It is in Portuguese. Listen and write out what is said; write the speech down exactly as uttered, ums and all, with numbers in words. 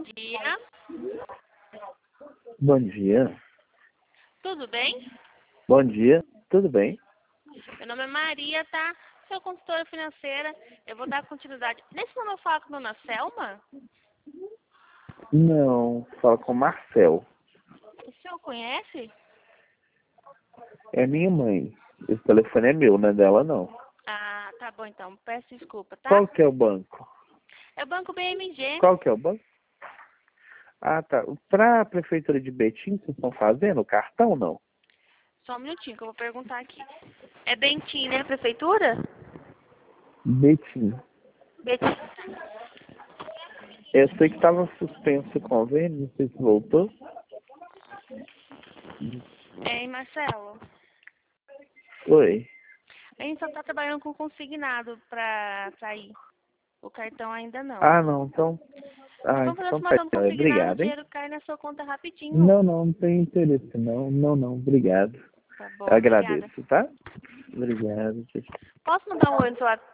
dia. Bom dia. Tudo bem? Bom dia. Tudo bem? Meu nome é Maria, tá? Sou consultora financeira. Eu vou dar continuidade. Nesse momento eu falo com a dona Selma? Não, fala com o Marcel. O senhor conhece? É minha mãe. Esse telefone é meu, não é dela não. Ah, tá bom então. Peço desculpa, tá? Qual que é o banco? É o Banco B M G. Qual que é o banco? Ah, tá. Para a prefeitura de Betim, vocês estão fazendo o cartão, não? Só um minutinho que eu vou perguntar aqui. É Bentim, né? Prefeitura? Betim. Bentim. Eu sei que estava suspenso o convênio, não sei se voltou. Ei, Marcelo. Oi. A gente só tá trabalhando com consignado pra sair. O cartão ainda não. Ah, não, então... Se Ah, for fazer então uma tá. um consignado, o Obrigado, hein? dinheiro cai na sua conta rapidinho. Não, não, não tem interesse, não. Não, não, obrigado. Tá bom, Eu obrigada. agradeço, tá? Obrigado. Tchau, tchau. Posso mandar um oi no seu